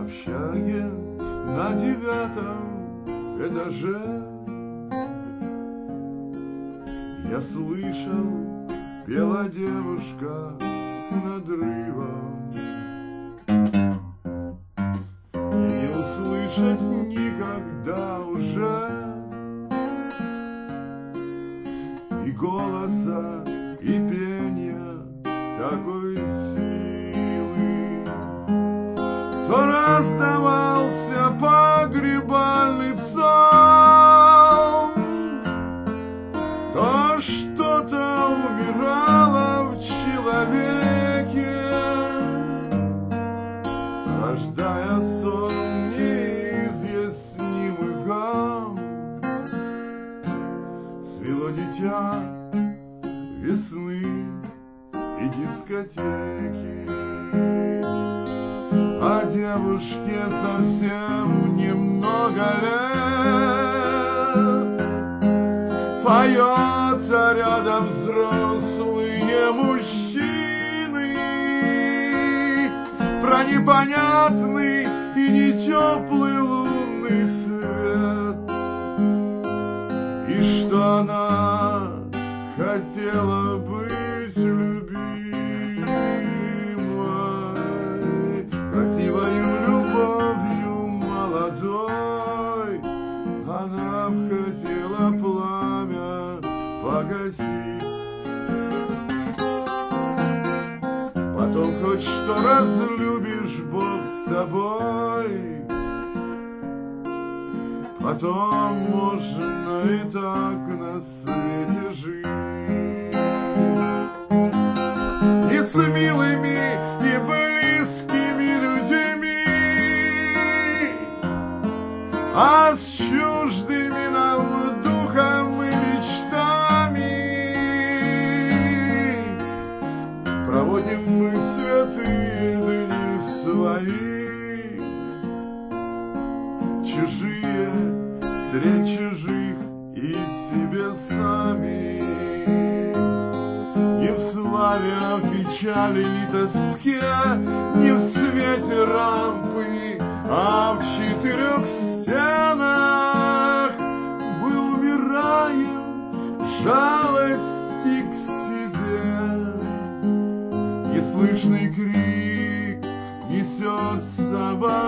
общаге на 9-м этаже. Я слышал, пела девушка с надрывом, не услышать никогда уже и голоса, и пения такой силы. То раздавался погребальный псалм, то что-то умирало в человеке, рождая сон неизъяснимый гам. Свело дитя весны и дискотеки, а девушке совсем немного лет. Поется рядом взрослые мужчины про непонятный и не теплый лунный свет, и что она хотела быть любимой, красивою любовью молодой. Она хотела пламя погасить, потом хоть что разлюбишь, Бог с тобой. Потом можно и так на свете жить, и с милыми, и близкими людьми, а с чуждыми нам духом и мечтами проводим мы святые дни свои, чужие средь чужих и себе сами. Не в славе, а в печали и тоске, не в свете рампы, а в 4 стенах мы умираем жалости к себе. Неслышный крик несется во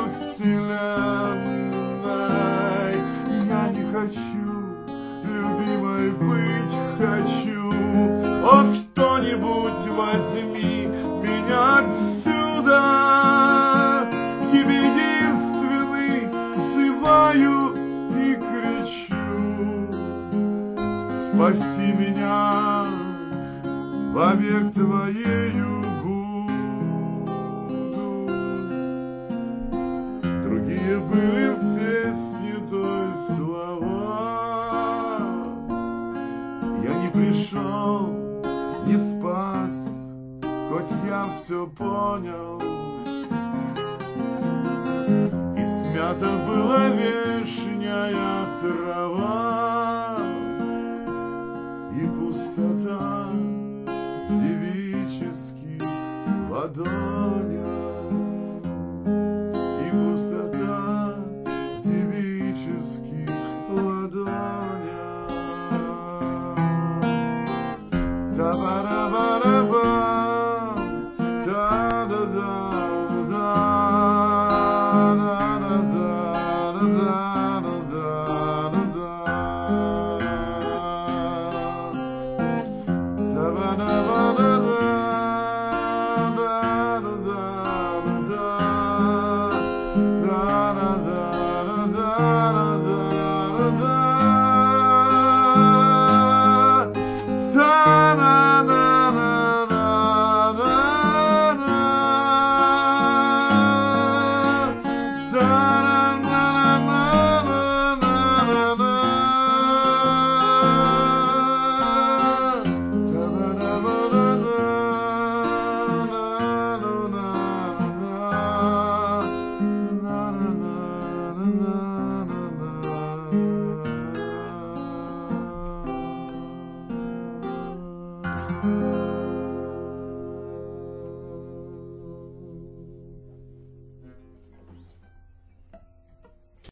вселенной. Я не хочу любимой быть, хочу. О, кто-нибудь возьми меня отсюда, тебе единственный взываю и кричу. Спаси меня, вовек твоею буду. Другие были в песне той слова. Я не пришел, не спас, хоть я все понял. И смята была вешняя трава, и пустота в девических ладонях.